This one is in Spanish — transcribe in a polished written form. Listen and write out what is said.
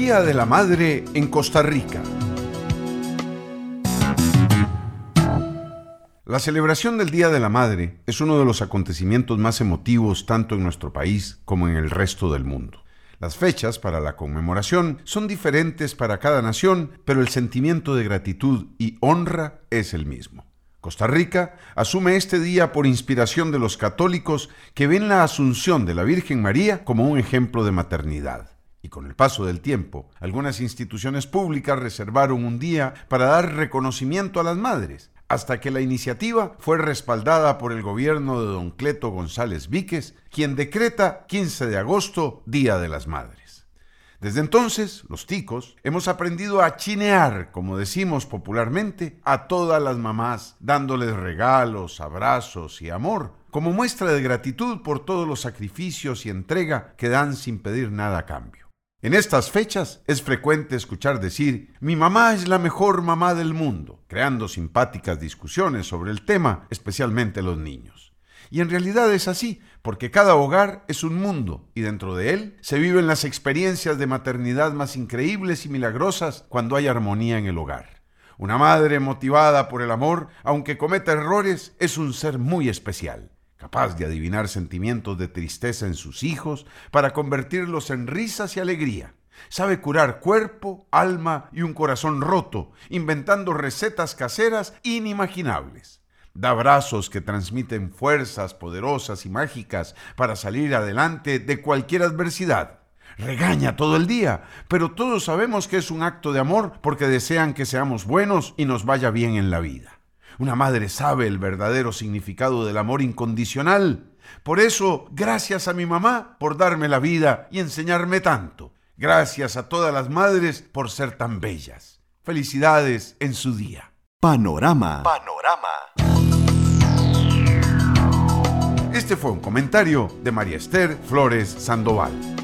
Día de la Madre en Costa Rica. La celebración del Día de la Madre es uno de los acontecimientos más emotivos tanto en nuestro país como en el resto del mundo. Las fechas para la conmemoración son diferentes para cada nación, pero el sentimiento de gratitud y honra es el mismo. Costa Rica asume este día por inspiración de los católicos que ven la Asunción de la Virgen María como un ejemplo de maternidad. Y con el paso del tiempo, algunas instituciones públicas reservaron un día para dar reconocimiento a las madres, hasta que la iniciativa fue respaldada por el gobierno de don Cleto González Víquez, quien decreta 15 de agosto, Día de las Madres. Desde entonces, los ticos hemos aprendido a chinear, como decimos popularmente, a todas las mamás, dándoles regalos, abrazos y amor, como muestra de gratitud por todos los sacrificios y entrega que dan sin pedir nada a cambio. En estas fechas es frecuente escuchar decir «Mi mamá es la mejor mamá del mundo», creando simpáticas discusiones sobre el tema, especialmente los niños. Y en realidad es así, porque cada hogar es un mundo y dentro de él se viven las experiencias de maternidad más increíbles y milagrosas cuando hay armonía en el hogar. Una madre motivada por el amor, aunque cometa errores, es un ser muy especial, capaz de adivinar sentimientos de tristeza en sus hijos para convertirlos en risas y alegría. Sabe curar cuerpo, alma y un corazón roto, inventando recetas caseras inimaginables. Da abrazos que transmiten fuerzas poderosas y mágicas para salir adelante de cualquier adversidad. Regaña todo el día, pero todos sabemos que es un acto de amor porque desean que seamos buenos y nos vaya bien en la vida. Una madre sabe el verdadero significado del amor incondicional. Por eso, gracias a mi mamá por darme la vida y enseñarme tanto. Gracias a todas las madres por ser tan bellas. Felicidades en su día. Panorama. Este fue un comentario de María Esther Flores Sandoval.